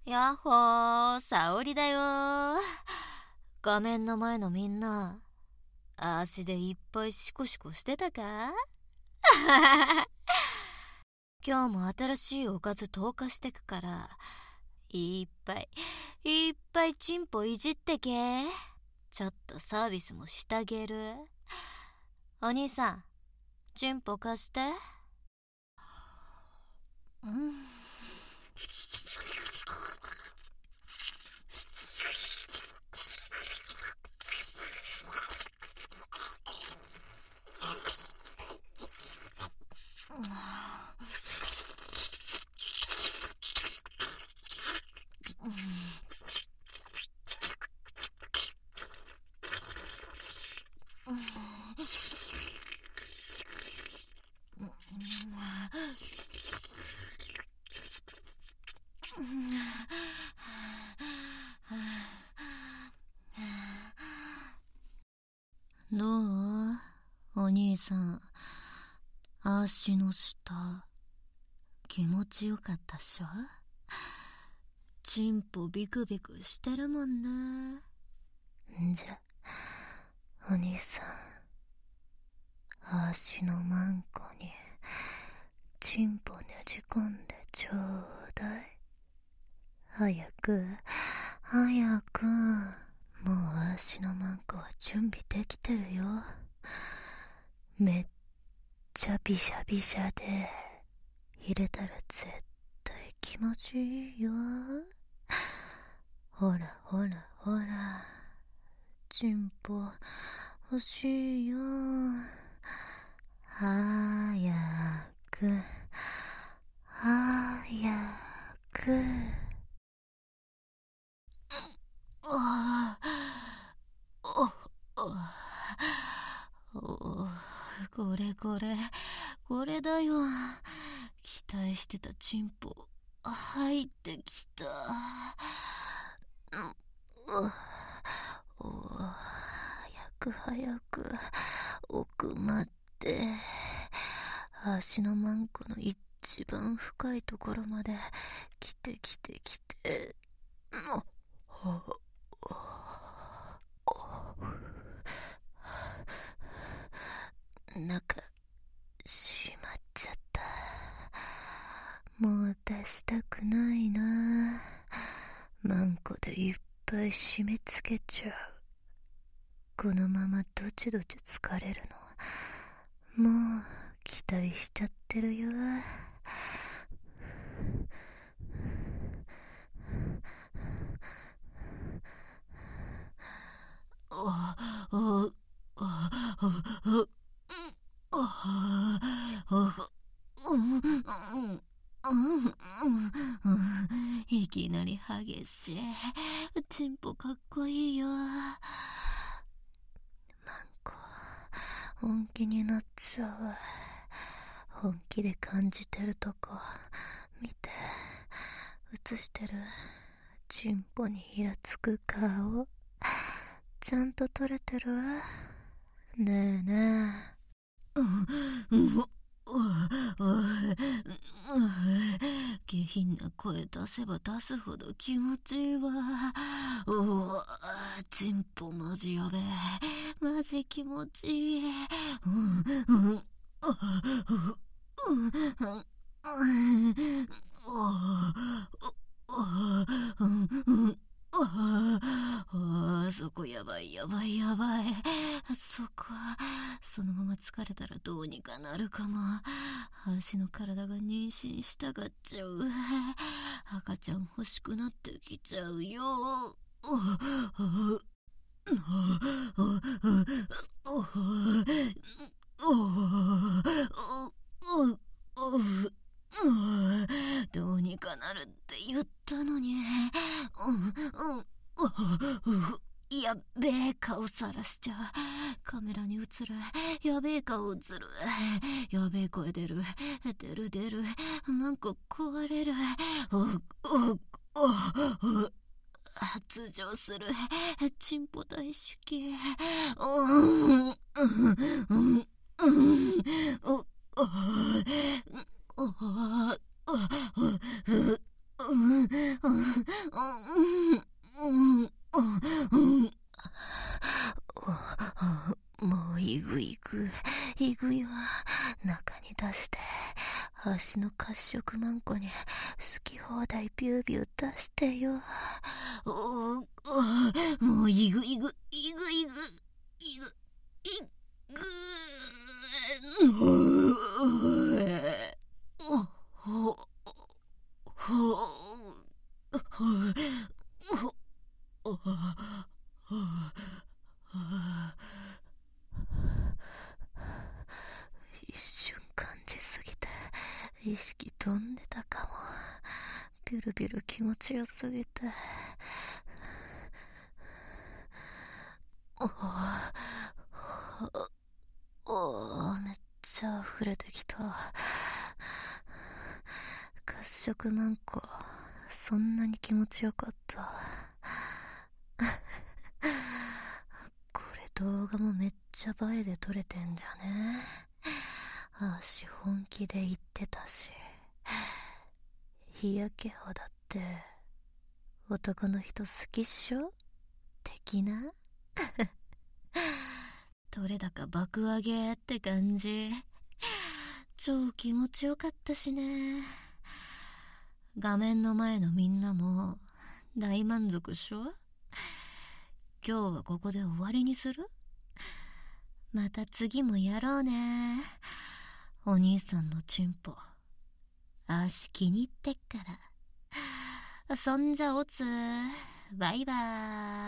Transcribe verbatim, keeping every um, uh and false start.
やっほー、沙織だよー。画面の前のみんな、足でいっぱいシコシコしてたか？今日も新しいおかず投下してくから、いっぱいいっぱいチンポいじってけ。ちょっとサービスもしたげる。お兄さん、チンポ貸して。うん。どう？お兄さん、足の下気持ちよかったっしょ？チンポビクビクしてるもんね。 んじゃ、お兄さん、足のマンコにチンポねじ込んでちょうだい。早く早く。もう足のマンコは準備できてるよ。めっちゃビシャビシャで入れたら絶対気持ちいいよ。ほらほらほら、チンポ欲しいよ。早く早く。 ああ、おお、これこれこれだよ。期待してたチンポ入ってきた。 おお、早く早く奥まって、足のマンコの一番深いところまで来て来て来て。中しまっちゃった。もう出したくないな。マンコでいっぱい締め付けちゃう。このままどちどち疲れるのもう期待しちゃってるよ。 いきなり激しい。チンポかっこいいよ。マンコ本気になっちゃう。本気で感じてるとこ見て。映してるチンポにイラつく顔ちゃんと撮れてる？ねえねえ。 下品な声出せば出すほど気持ちいいわ。うわ、チンポマジやべえ。マジ気持ちいい。あそこやばいやばいやばい。そこそのまま疲れたらどうにかなるかも。足の体が妊娠したがっちゃう。赤ちゃん欲しくなってきちゃうよ。どうにかなるって言ったのに。やっべえ顔さらしちゃう。カメラに映る。やべえ顔映る。やべえ声出る。出る出る。マンコ壊れる。発情する。チンポ大好き。 もういぐいぐいぐいわ。中に出して足の褐色マンコに好き放題ビュービュー出してよ。もういぐいぐいぐいぐいぐいぐ一瞬感じすぎて意識飛んでたかも。ビュルビュル気持ちよすぎて。おおめっちゃ溢れてきた。褐色マンコそんなに気持ちよかった。これ動画もめっちゃ映えで撮れてんじゃね。あーし本気で言ってたし。日焼け肌って男の人好きっしょ的な。どれだか爆上げって感じ。超気持ちよかったしね。画面の前のみんなも大満足っしょ。今日はここで終わりにする？また次もやろうね。お兄さんのチンポあーし気に入ってっから。そんじゃおつバイバーイ。